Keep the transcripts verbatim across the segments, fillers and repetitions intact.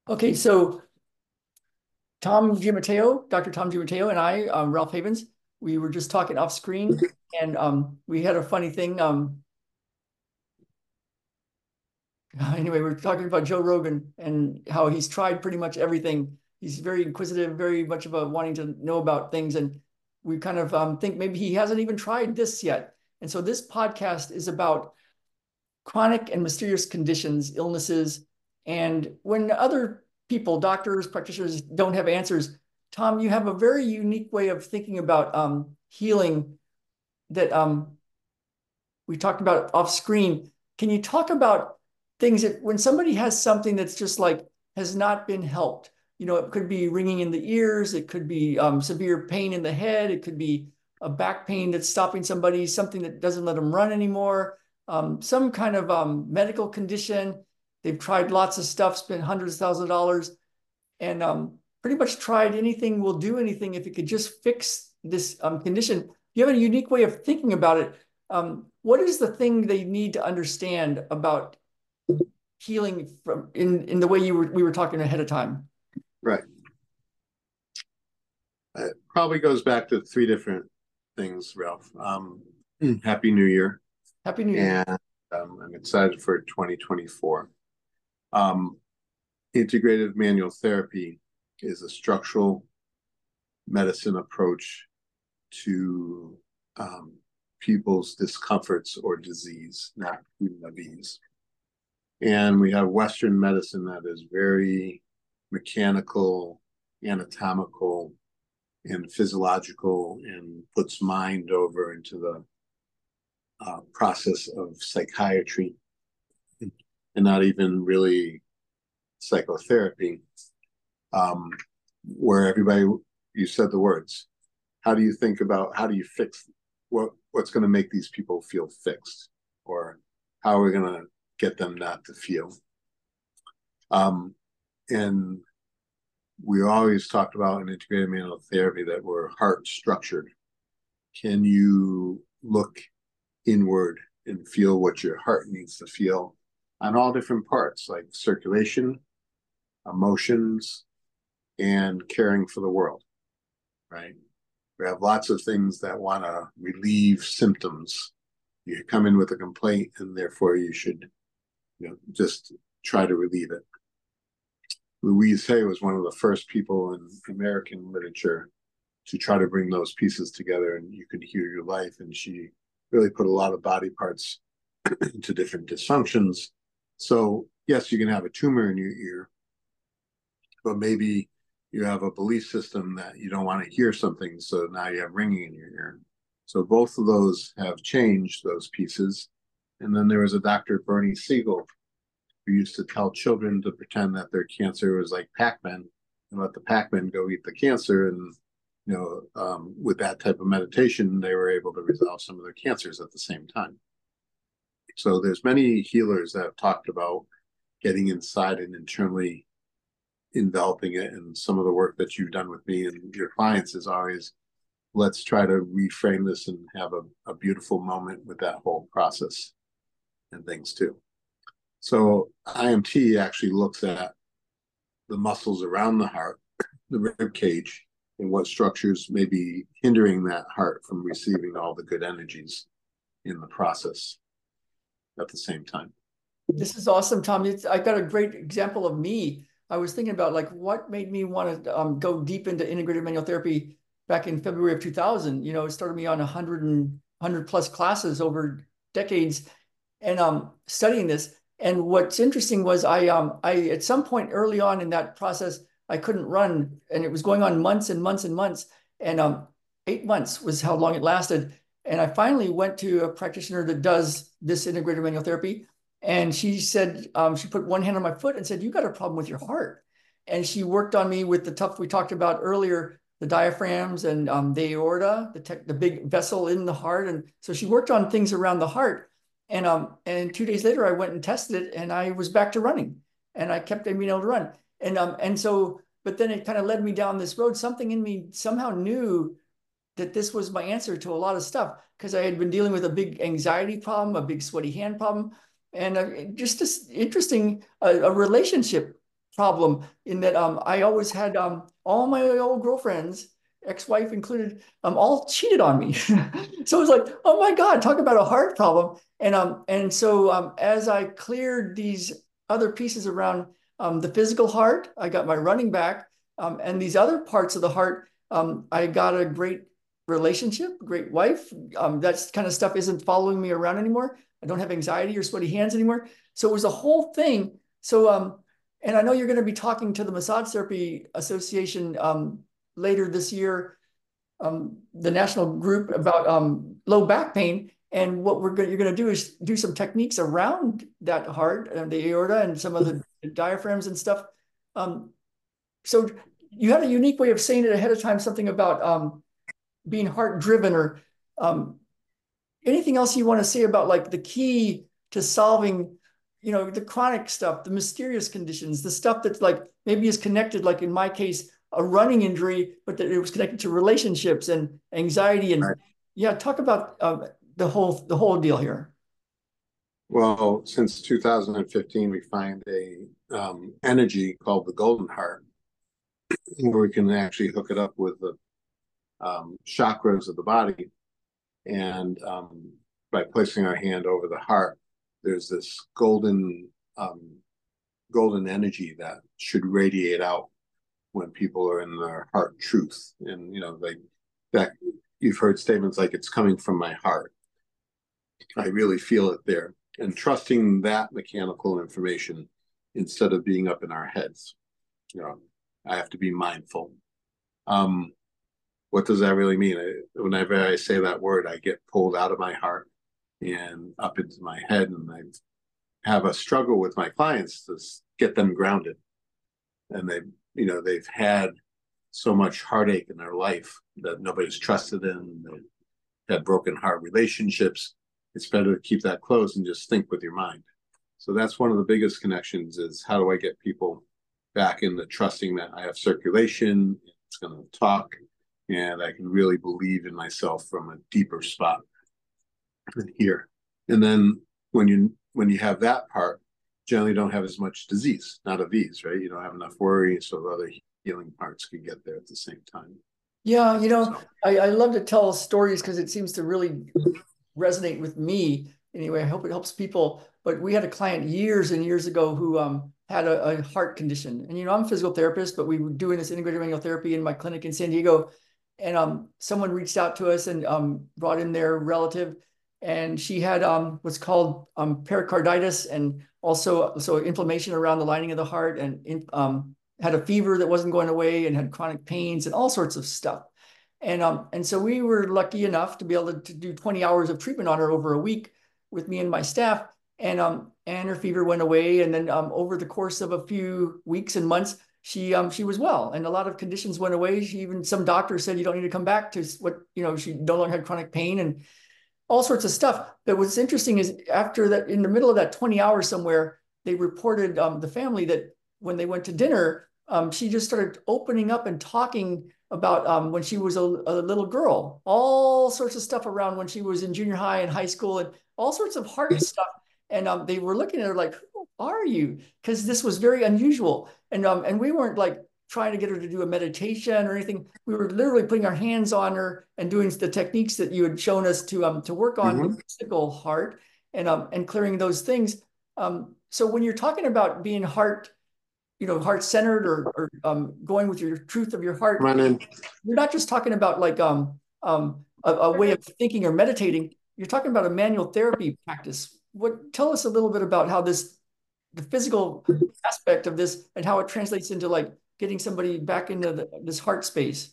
Okay, so Tom Giamateo, Doctor Tom Giamateo, and I, um, Ralph Havens, we were just talking off screen, and um, we had a funny thing. Um, anyway, we were talking about Joe Rogan and how he's tried pretty much everything. He's very inquisitive, very much of a wanting to know about things, and we kind of um, think maybe he hasn't even tried this yet. And so this podcast is about chronic and mysterious conditions, illnesses, and when other people, doctors, practitioners, don't have answers, Tom, you have a very unique way of thinking about um, healing that um, we talked about off screen. Can you talk about things that when somebody has something that's just like has not been helped? You know, it could be ringing in the ears, it could be um, severe pain in the head, it could be a back pain that's stopping somebody, something that doesn't let them run anymore, um, some kind of um, medical condition. They've tried lots of stuff, spent hundreds of thousands of dollars, and um, pretty much tried anything will do anything if it could just fix this um, condition. You have a unique way of thinking about it. Um, what is the thing they need to understand about healing from in in the way you were we were talking ahead of time? Right. It probably goes back to three different things, Ralph. Um, Happy New Year, Happy New Year. and um, I'm excited for twenty twenty-four. Um, integrative manual therapy is a structural medicine approach to um, people's discomforts or disease, not of ease. And we have Western medicine that is very mechanical, anatomical, and physiological, and puts mind over into the uh, process of psychiatry and not even really psychotherapy, um, where everybody, you said the words. How do you think about how do you fix what what's going to make these people feel fixed, or how are we going to get them not to feel? Um, and we always talked about in integrated manual therapy that we're heart structured. Can you look inward and feel what your heart needs to feel on all different parts, like circulation, emotions, and caring for the world, right? We have lots of things that want to relieve symptoms. You come in with a complaint, and therefore you should, you know, just try to relieve it. Louise Hay was one of the first people in American literature to try to bring those pieces together, and you could heal your life. And she really put a lot of body parts into different dysfunctions. So yes, you can have a tumor in your ear, but maybe you have a belief system that you don't want to hear something, so now you have ringing in your ear. So both of those have changed those pieces. And then there was a Doctor Bernie Siegel who used to tell children to pretend that their cancer was like Pac-Man and let the Pac-Man go eat the cancer. And you know, um, with that type of meditation, they were able to resolve some of their cancers at the same time. So there's many healers that have talked about getting inside and internally enveloping it. And some of the work that you've done with me and your clients is always, let's try to reframe this and have a, a beautiful moment with that whole process and things too. So I M T actually looks at the muscles around the heart, the rib cage, and what structures may be hindering that heart from receiving all the good energies in the process at the same time. This is awesome, Tom. It's, I got a great example of me. I was thinking about like what made me want to um, go deep into integrated manual therapy back in February of two thousand. You know, it started me on one hundred and one hundred plus classes over decades and um, studying this. And what's interesting was I um I at some point early on in that process I couldn't run, and it was going on months and months and months, and um eight months was how long it lasted. And I finally went to a practitioner that does this integrated manual therapy, and she said um, she put one hand on my foot and said, "You got a problem with your heart." And she worked on me with the stuff we talked about earlier, the diaphragms and um, the aorta, the tech, the big vessel in the heart, and so she worked on things around the heart. And um, and two days later, I went and tested it, and I was back to running, and I kept being able to run. And um, and so, but then it kind of led me down this road. Something in me somehow knew that this was my answer to a lot of stuff because I had been dealing with a big anxiety problem, a big sweaty hand problem, and uh, just this interesting uh, a relationship problem in that um, I always had um, all my old girlfriends, ex-wife included, um, all cheated on me. So it was like, oh my God, talk about a heart problem. And um, and so um, as I cleared these other pieces around um, the physical heart, I got my running back, um, and these other parts of the heart, um, I got a great relationship, great wife. Um, that kind of stuff isn't following me around anymore. I don't have anxiety or sweaty hands anymore. So it was a whole thing. So um, and I know you're going to be talking to the Massage Therapy Association um, later this year, um, the national group about um, low back pain. And what we're going you're going to do is do some techniques around that heart and the aorta and some of the diaphragms and stuff. Um, so you had a unique way of saying it ahead of time, something about um, being heart driven, or um, anything else you want to say about like the key to solving, you know, the chronic stuff, the mysterious conditions, the stuff that's like maybe is connected, like in my case, a running injury, but that it was connected to relationships and anxiety. And Right. yeah, talk about uh, the whole the whole deal here. Well, since two thousand fifteen, we find a um, energy called the golden heart, where we can actually hook it up with the um, chakras of the body. And um, by placing our hand over the heart, there's this golden um, golden energy that should radiate out when people are in their heart truth. And you know, like that, you've heard statements like "it's coming from my heart." I really feel it there, and trusting that mechanical information instead of being up in our heads. You know, I have to be mindful. Um, what does that really mean? I, whenever I say that word, I get pulled out of my heart and up into my head, and I have a struggle with my clients to get them grounded. And they, you know, they've had so much heartache in their life that nobody's trusted in. They've had broken heart relationships. It's better to keep that closed and just think with your mind. So that's one of the biggest connections: is how do I get people back into trusting that I have circulation, it's going to talk, and I can really believe in myself from a deeper spot and here. And then when you when you have that part, generally don't have as much disease, not of ease, right? You don't have enough worry, so the other healing parts can get there at the same time. Yeah, you know, So, I, I love to tell stories because it seems to really resonate with me. Anyway, I hope it helps people. But we had a client years and years ago who um, had a, a heart condition. And, you know, I'm a physical therapist, but we were doing this integrated manual therapy in my clinic in San Diego. And um, someone reached out to us and um, brought in their relative. And she had um, what's called um, pericarditis, and also so inflammation around the lining of the heart, and in, um, had a fever that wasn't going away, and had chronic pains and all sorts of stuff. And um, and so we were lucky enough to be able to, to do twenty hours of treatment on her over a week with me and my staff. And um, and her fever went away. And then um, over the course of a few weeks and months, she um, she was well, and a lot of conditions went away. She even some doctors said you don't need to come back to what you know. She no longer had chronic pain and all sorts of stuff. But what's interesting is after that, in the middle of that twenty hours somewhere, they reported um, the family that when they went to dinner, um, she just started opening up and talking about um, when she was a, a little girl, all sorts of stuff around when she was in junior high and high school, and all sorts of heart stuff. And um, they were looking at her like, who are you? Because this was very unusual. And um, and we weren't like trying to get her to do a meditation or anything. We were literally putting our hands on her and doing the techniques that you had shown us to um to work on mm-hmm. the physical heart, and um and clearing those things. Um, so when you're talking about being heart, you know, heart centered, or, or um, going with your truth of your heart, Come on in. you're not just talking about like um um a, a way of thinking or meditating. You're talking about a manual therapy practice. What tell us a little bit about how this the physical aspect of this and how it translates into like getting somebody back into the, this heart space.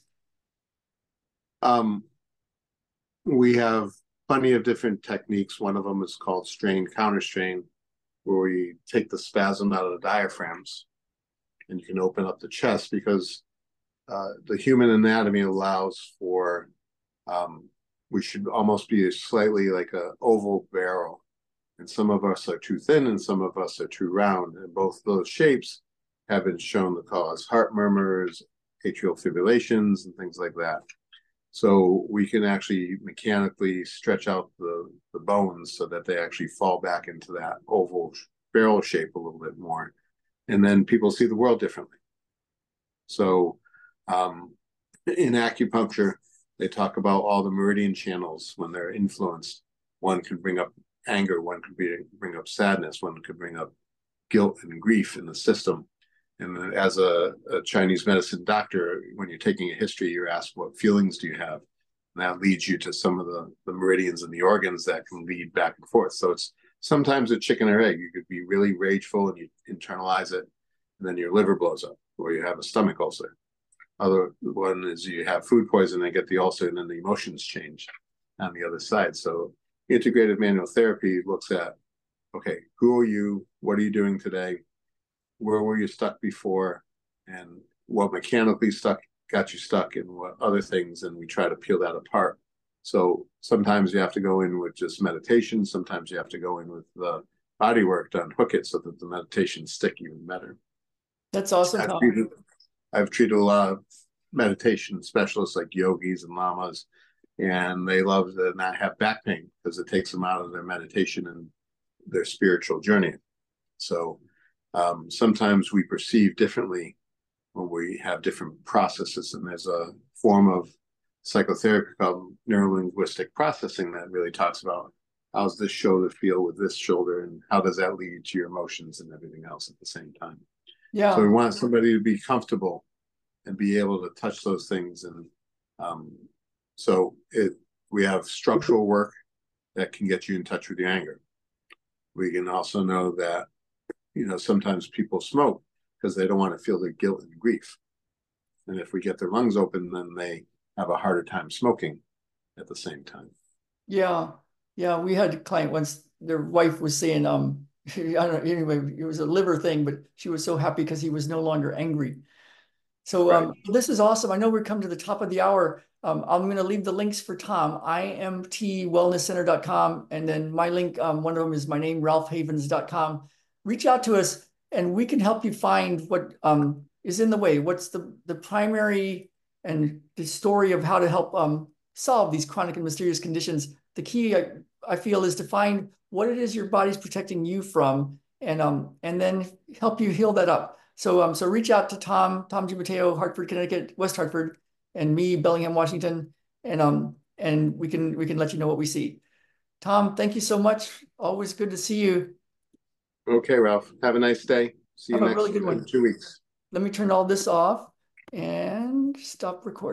Um, we have plenty of different techniques. One of them is called strain counter strain, where we take the spasm out of the diaphragms and you can open up the chest, because uh, the human anatomy allows for, um, we should almost be slightly like a oval barrel. And some of us are too thin and some of us are too round. And both those shapes have been shown to cause heart murmurs, atrial fibrillations, and things like that. So we can actually mechanically stretch out the, the bones so that they actually fall back into that oval barrel shape a little bit more. and then people see the world differently. So um, in acupuncture, they talk about all the meridian channels when they're influenced. One can bring up anger, one could be, bring up sadness, one could bring up guilt and grief in the system. And as a, a Chinese medicine doctor, when you're taking a history, you're asked, what feelings do you have? And that leads you to some of the, the meridians and the organs that can lead back and forth. So it's sometimes a chicken or egg. You could be really rageful and you internalize it, and then your liver blows up, or you have a stomach ulcer. Other one is you have food poisoning and get the ulcer, and then the emotions change on the other side. So integrative manual therapy looks at, okay, who are you? What are you doing today? Where were you stuck before? And what mechanically stuck got you stuck, and what other things? And we try to peel that apart. So sometimes you have to go in with just meditation. Sometimes you have to go in with the body work to unhook it so that the meditations stick even better. That's awesome. I've treated, I've treated a lot of meditation specialists like yogis and lamas, and they love to not have back pain because it takes them out of their meditation and their spiritual journey. So um, sometimes we perceive differently when we have different processes, and there's a form of psychotherapy called neurolinguistic processing that really talks about how's this shoulder feel with this shoulder, and how does that lead to your emotions and everything else at the same time. Yeah. So we want somebody to be comfortable and be able to touch those things. And um, so it, we have structural work that can get you in touch with your anger. We can also know that, you know, sometimes people smoke because they don't want to feel the guilt and grief. And if we get their lungs open, then they have a harder time smoking at the same time. Yeah. Yeah. We had a client once, their wife was saying, um, I don't know, anyway, it was a liver thing, but she was so happy because he was no longer angry. So um, right. This is awesome. I know we're come to the top of the hour. Um, I'm going to leave the links for Tom, I M T wellness center dot com. And then my link, um, one of them is my name, ralph havens dot com. Reach out to us and we can help you find what um, is in the way. What's the, the primary and the story of how to help um, solve these chronic and mysterious conditions. The key, I, I feel, is to find what it is your body's protecting you from, and um, and then help you heal that up. So um, so reach out to Tom, Tom Gimateo, Hartford, Connecticut, West Hartford, and me, Bellingham, Washington, and um, and we can we can let you know what we see. Tom, thank you so much. Always good to see you. Okay, Ralph. Have a nice day. See you Have a next really good one. in two weeks. Let me turn all this off and stop recording.